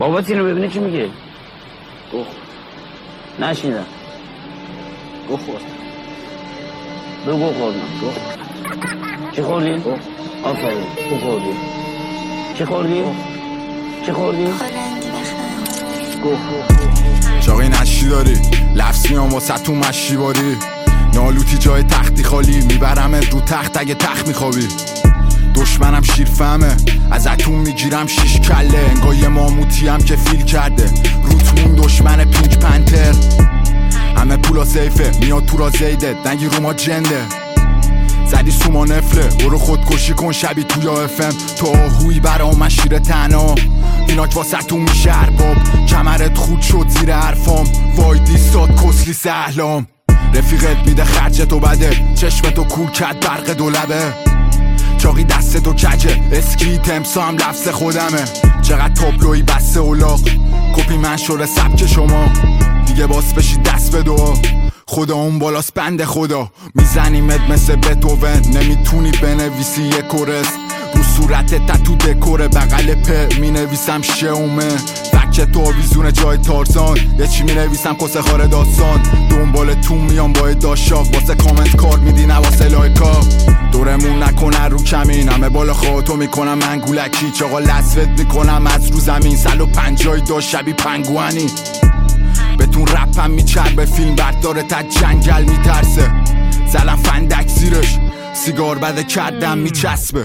بابات اینو ببینه چی میگه؟ گوه نشنیدم. گوه خورد. دو گوه خوردم. گوه چی خوردی؟ گوه آفرین گوه خوردی. چی خوردی؟ چی خوردی؟ گوه چاقی نشی داری لفظ میام واسه تو مشی باری نالوتی جای تختی خالی میبرم رو تخت اگه تخت میخوابی دشمنم شیر فهمه از اتون میگیرم 6 کله انگاه یه ماموتی هم که فیل کرده روتمون دشمن پینک پنتر همه پولا سیفه میاد تو را زیده دنگی رو ما جنده زدی سوما نفله برو خودکشی کن شبی توی افم تو آهوی برا مشیر تنها ایناک واسه تو میشه ارباب کمرت خود شد زیر حرفام وای دیستاد کسلی سهلام رفیقت میده خرجتو بده چشمتو کور کرد برق دولبه چاقی دستتو کجه اسکی تمسا هم لفظ خودمه چقدر تابلوی بسته اولاق کپی من شده سبک شما دیگه باس بشی دست به دعا خدا اون بالاست بند خدا میزنیمت مثل بتوون نمیتونی بنویسی یه کورس رو صورت تتو دکوره بغل په مینویسم شومه فکه تو آویزون جای تارزان یه چی مینویسم کسه خاره داستان دنبال تو میام با داشاق واسه کامنت کار میدی نه واسه لایکا دورمون نکنه رو کمین همه بالا خواهتو میکنم من گولکی چاقا لسوت میکنم از رو زمین 150 داشت شبی پنگوانی بهتون رپم میچربه فیلم برداره تا جنگل میترسه زلم فندک زیرش سیگار بده کردم میچسبه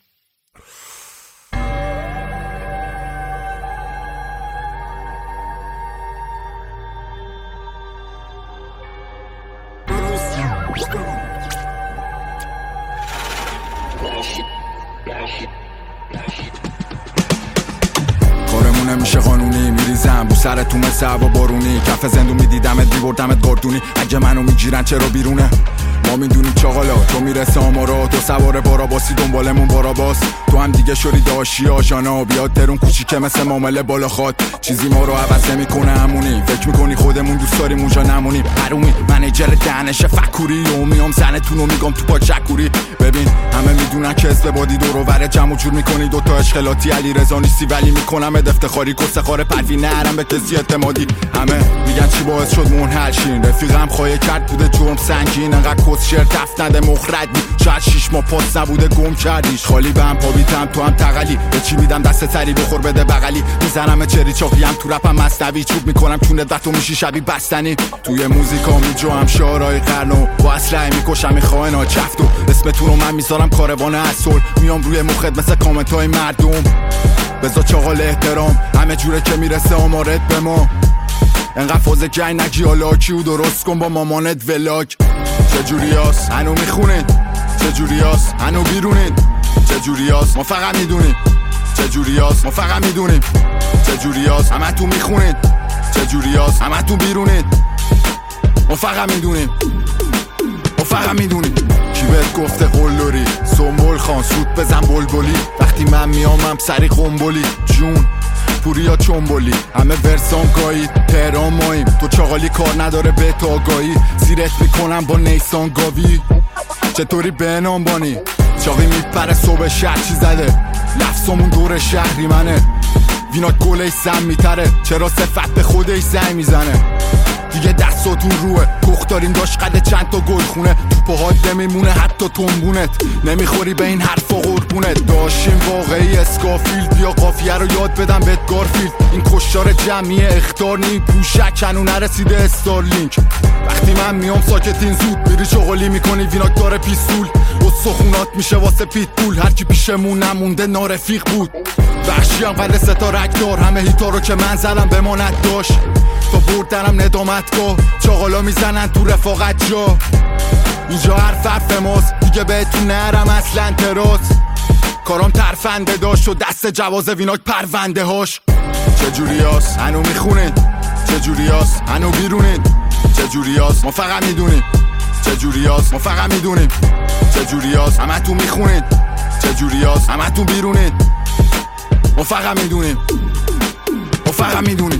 کارمون نمیشه قانونی میریزم بو سرتون مثل هوا بارونی کف زندون میدیدمت میبردمت گردونی اگه منو میگیرن چرا بیرونه ما میدونیم چاقالا تو میرسه آمارا تو سوار باراباسی دنبالمون باراباس تو هم دیگه شوری داشی آشانا بیاد ترون کوچیکه مثل معامله بالا خواد چیزی ما رو عوض نمیکنه همونی فکر میکنی خودمون دوست داریم اونجا نمونیم حرومی منیجر دهنش فکوری و میام زنتون رو میگم تو پاک شکوری ببین همه میدونن که اسم بادی دور و بر جمع جور میکنی دوتا اشکلاتی علی رضا نیستی ولی میکنم افتخاری کسه خاره پروی نرم به کسی اعتمادی همه میگن چی باعث شد منحل شین رفیقم خواهی کرد بوده جرم سنگین انقدر کس شعر تفت نده مخردی شاید 6 ماه پاس نبوده گم کردیش خالی به هم پابیتم تو هم تقلی به چی میدم دست سری بخور بده بغلی میزنم چری چاقی هم تو رپم مصنوی چوب میکنم چونت و تو میشی شبی بستنی توی موزیکا میجوام شعرهای قرنو با اسلحه میکشم میخواهنا چفتو اسمتون رو من میذارم کاروان اصل میام روی مخت مثل کامنت های مردم بذار چاقال احترام همه جوره که میرسه آمارت به ما انقدر فازه جنگ نگی حالا کیو درست کن با مامانت ولاگ چجوری هست هنو میخونید چجوری هست هنو بیرونید چجوری هست ما فقط میدونیم چجوری هست ما فقط میدونیم چجوری هست همه تو میخونید چجوری هست همه تو بیرونید ما فقط میدونیم ما فقط میدونیم کی بهت گفته قلدری سنبول خان سود بزن بلبلی وقتی من میامم سری قنبلی جون پوریا چنبولی همه ورسام گایی تهران ماییم تو چاقالی کار نداره به آگاهی زیرت میکنم با نیسان گاوی چطوری به نام بانی چاقی میپره صبح شهر چی زده لفظمون دور شهری منه وینا گله سم میتره چرا صفت به خودش زنگ میزنه دیگه دستاتون روه کخ داریم داشت قده چند تا گل خونه تو پاهات نمیمونه حتی تنبونت نمیخوری به این حرفا قربونت داشتیم واقعی اسکافیلد یا قافیه رو یاد بدم بهت گارفیلد این کشتار جمعی اختار نی پوشک هنو نرسیده استارلینک وقتی من میام ساکتین زود میری چغلی میکنی ویناک داره پیستول و سخونات میشه واسه پیتبول هرکی پیشمون نمونده نارفیق بود وحشی هم قد ستا رکدار همه هیتا رو که من زدم بماند داشت تا بردنم ندامتگاه چاقالا میزنن تو رفاقت جا اینجا حرف ماست دیگه بهتون نرم اصلا تراس کارام ترفنده داشت و دست جواز ویناک پرونده هاش چجوری هست هنو میخونید چجوری هست هنو بیرونید چجوری هست ما فقط میدونیم چجوری هست ما فقط میدونیم چجوری هست همه تو میخونید چجوری هست همه تو بیرونید ما فقط میدونیم ما فقط میدونیم